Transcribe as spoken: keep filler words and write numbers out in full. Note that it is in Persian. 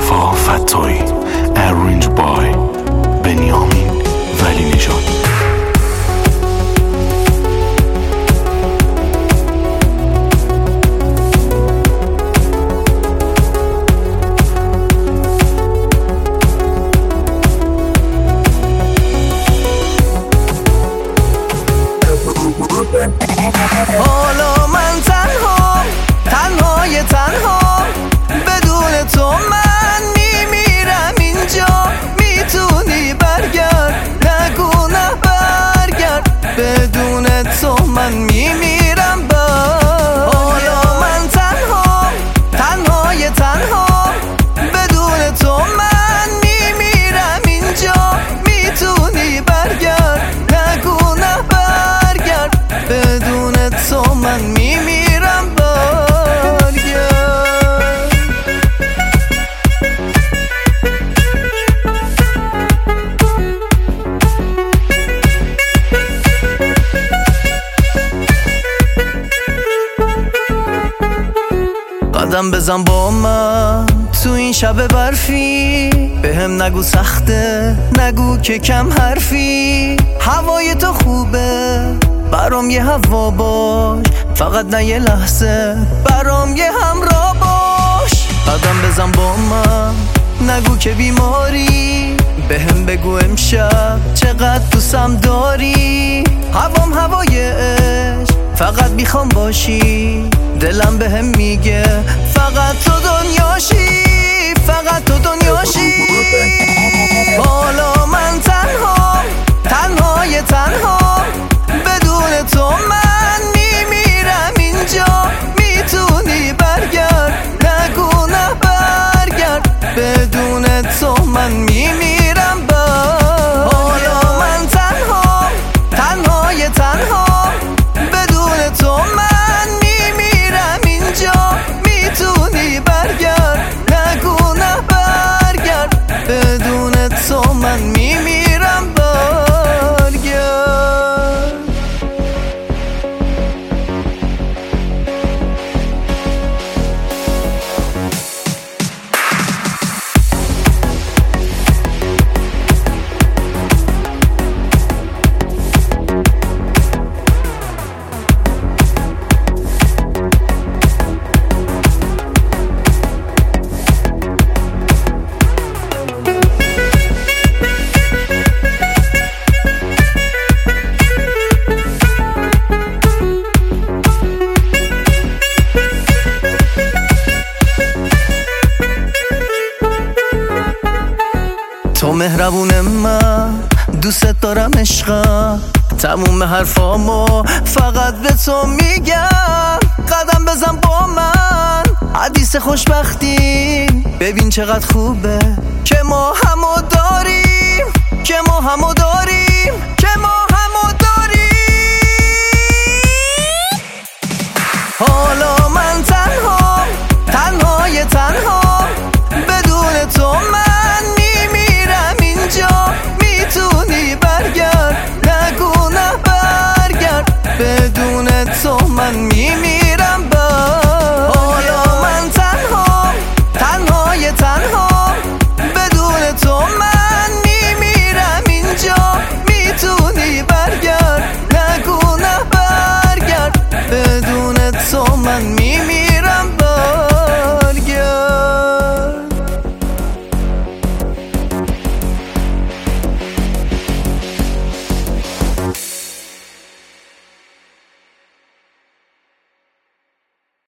مصطفی فتایی، ارنج بای بنیامین ولی نژاد. حالا من تنها، تنهای تنها، بدون تو من میمیرم اینجا. میتونی برگرد، نگو نه برگرد، بدون تو من میمیرم باید. حالا من تنها، تنهای تنها، بدون تو من میمیرم اینجا. میتونی برگرد، نگو نه برگرد، بدون تو من میمیرم باید. قدم بزن با من تو این شب برفی، بهم نگو سخته، نگو که کم حرفی. هوای تو خوبه، برام یه هوا باش، فقط نه یه لحظه، برام یه همراه باش. قدم بزن با من، نگو که بیماری، بهم بگو امشب چقدر دوستم داری. هوام هوای عشق، فقط میخوام باشی، دلم بهم میگه فقط تو دنیاشی، فقط تو دنیاشی. حالا من تنها، تنهای تنها، بدون تو من میمیرم اینجا. میتونی برگرد، نگو نه برگرد، بدون تو من میمیرم باید. حالا من تنها، تنهای تنها، بدون تو من میمیرم اینجا. میتونی برگرد، نگو نه برگرد، بدون تو من میمیرم باید. تو مهربون من، دوست دارم عشقم، تموم حرفامو فقط به تو میگم. قدم بزن با من، حدیث خوشبختی، ببین چقدر خوبه که ما همو داریم، که ما همو داریم، که ما همو داریم. حالا